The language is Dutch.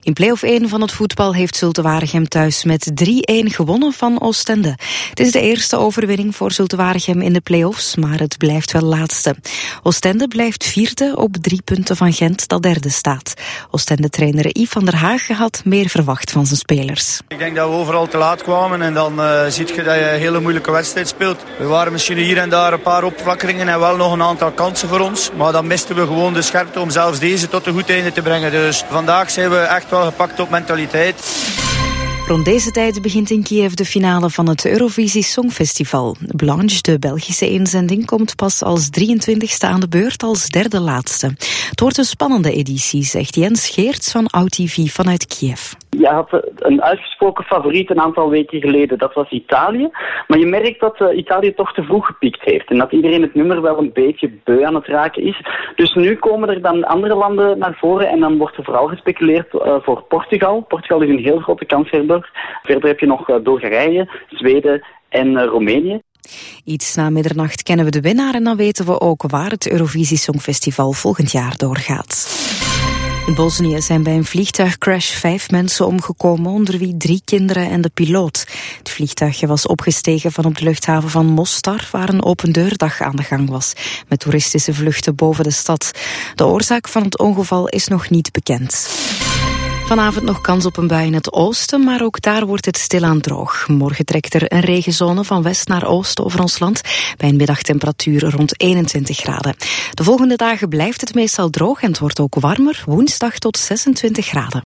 In play-off 1 van het voetbal heeft Zulte Waregem thuis met 3-1 gewonnen van Oostende. Het is de eerste overwinning voor Zulte Waregem in de play-offs, maar het blijft wel laatste. Oostende blijft vierde op 3 punten van Gent, dat derde staat. Oostende-trainer Yves van der Hagen had meer verwacht van zijn spelers. Ik denk dat we overal te laat kwamen en dan zie je dat je een hele moeilijke wedstrijd speelt. We waren misschien hier en daar een paar opflakkeringen en wel nog een aantal kansen voor ons. Maar dan misten we gewoon de scherpte om zelfs deze tot een goed einde te brengen. Dus vandaag zijn we echt wel gepakt op mentaliteit. Rond deze tijd begint in Kiev de finale van het Eurovisie Songfestival. Blanche, de Belgische inzending, komt pas als 23e aan de beurt als derde laatste. Het wordt een spannende editie, zegt Jens Geerts van OUT-TV vanuit Kiev. Je had een uitgesproken favoriet een aantal weken geleden, dat was Italië. Maar je merkt dat Italië toch te vroeg gepiekt heeft en dat iedereen het nummer wel een beetje beu aan het raken is. Dus nu komen er dan andere landen naar voren en dan wordt er vooral gespeculeerd voor Portugal. Portugal is een heel grote kanshebber. Verder heb je nog Bulgarije, Zweden en Roemenië. Iets na middernacht kennen we de winnaar en dan weten we ook waar het Eurovisie Songfestival volgend jaar doorgaat. In Bosnië zijn bij een vliegtuigcrash 5 mensen omgekomen, onder wie 3 kinderen en de piloot. Het vliegtuigje was opgestegen van op de luchthaven van Mostar, waar een opendeurdag aan de gang was, met toeristische vluchten boven de stad. De oorzaak van het ongeval is nog niet bekend. Vanavond nog kans op een bui in het oosten, maar ook daar wordt het stilaan droog. Morgen trekt er een regenzone van west naar oost over ons land, bij een middagtemperatuur rond 21 graden. De volgende dagen blijft het meestal droog en het wordt ook warmer, woensdag tot 26 graden.